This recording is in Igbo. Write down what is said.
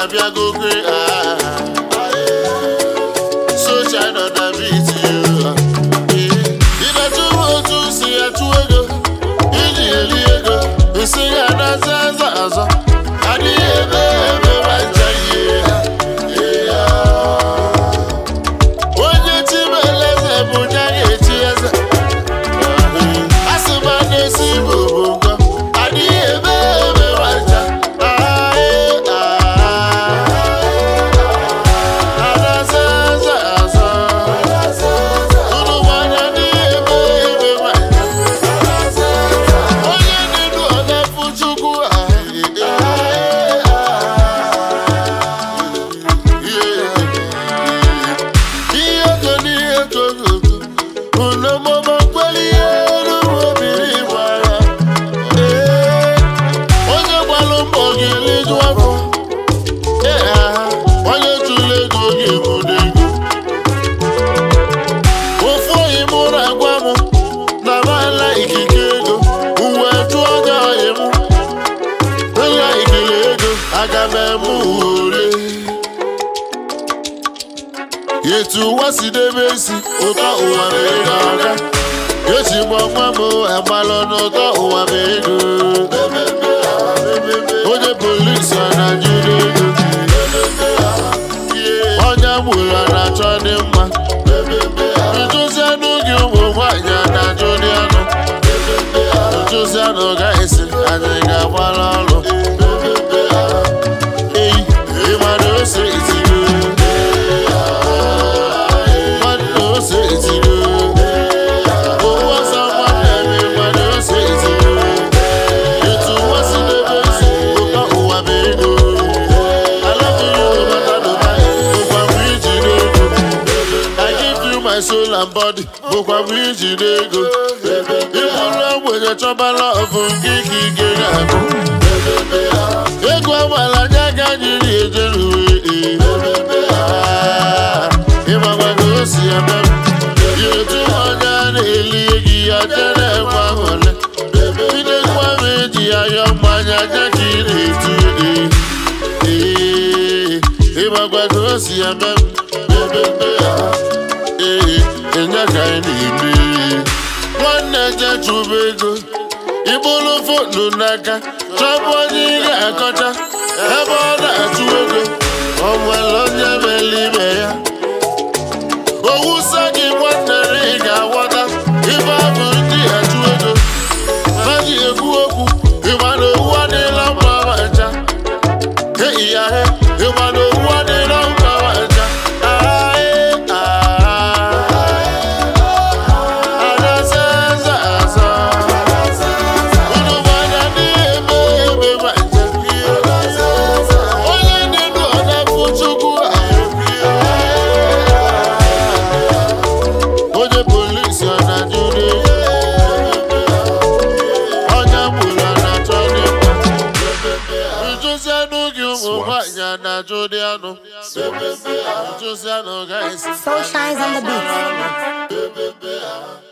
bia go great. So shine on the beat you. If I to see a two ego, ego. We sing a dance. I did Yetu wasi de besi, ota uwa mega. Yechi mwamo ebalo nota uwa mega. Oje police na judo. Onya mula na chone ma. Ujusia nugi umwanya na jodiano. Ujusia no gaisi, ajenga walalo. Imano se itigo. My soul and body, book of me, Jinego. If you love with your trouble of Giki Gago, Ego Malaga, you need if I want to see a man, you do one league, I tell them one. You don't want me, dear young man, I can't if I want to see a man. Enya kaini bi Wana jatu bego Ibolo fotu naka Chabo niga akota Ebola atuwego Omwalonya melibeya Owusagi wana riga wata Ibabundi atuwego Maji ekuoku Imano uwane lamba wacha Hey ya he Imano uwane lamba wacha Soul shines on the beat.